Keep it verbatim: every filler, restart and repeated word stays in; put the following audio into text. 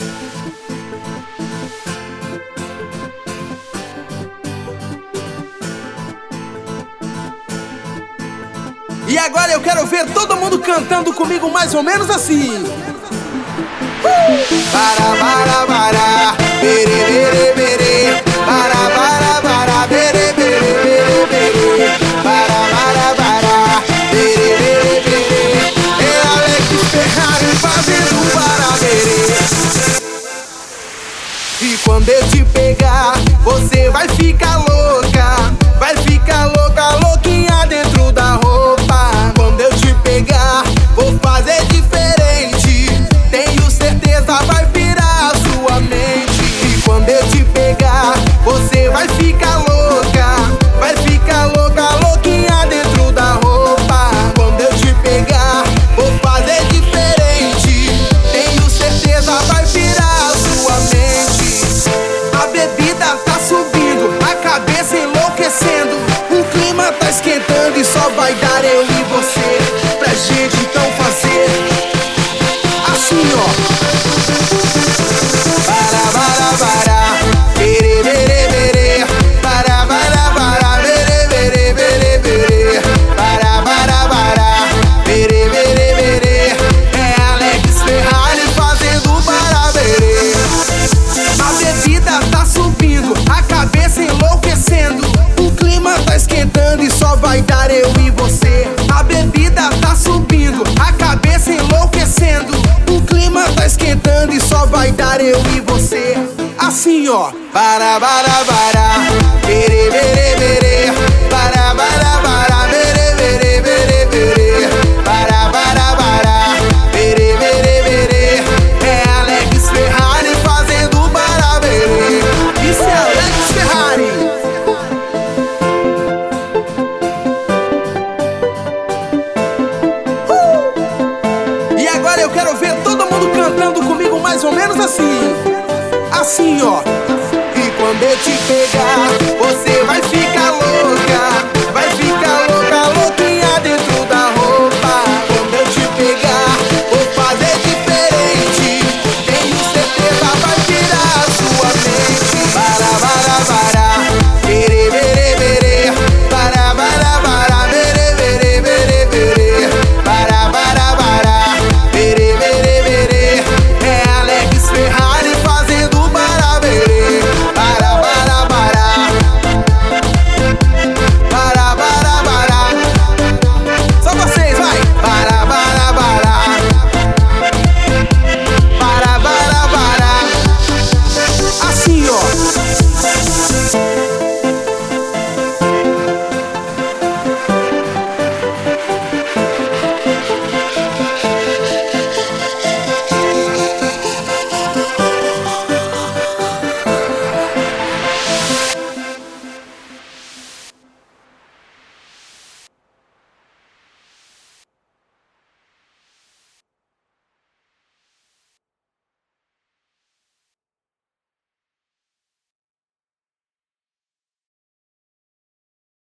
E agora eu quero ver todo mundo cantando comigo mais ou menos assim. Para, para, para, bere, bere, bere. Para, para, para, bere, bere, bere, bere. Para, para, para, bere, bere, bere. É Alex Ferrari fazendo para bere. E quando eu te pegar, você vai ficar louca. Vai ficar louca, louquinha dentro da roupa. Quando eu te pegar, vou fazer diferente. Tenho certeza, vai virar a sua mente. E quando eu te pegar, você vai ficar louca. Vai ficar louca, louquinha dentro da roupa. Quando eu te pegar, vou fazer diferente. Tenho certeza, vai virar a sua mente. A bebida tá subindo, a cabeça enlouquecendo. O clima tá esquentando e só vai dar eu e você. Pra gente então fazer assim, ó. Para, para, para, bere, bere, bere. Para, para, para, bere, bere, bere, bere. Para, para, para, bere, bere, bere. É Alex Ferrari fazendo para bere. A bebida tá subindo, a cabeça enlouquecendo. O clima tá esquentando e só vai dar eu e você. A bebida tá subindo, a cabeça enlouquecendo. O clima tá esquentando e só vai dar eu e você. Assim, ó. Para, para, para, bere, bere, bere. Para, para, para, bere, bere, bere, bere. Para, para, para, bere, bere, bere. É Alex Ferrari fazendo para bere. Isso é Alex Ferrari. E agora eu quero ver todo mundo cantando comigo mais ou menos assim. Assim, ó. E quando eu te pegar, você vai ficar louca.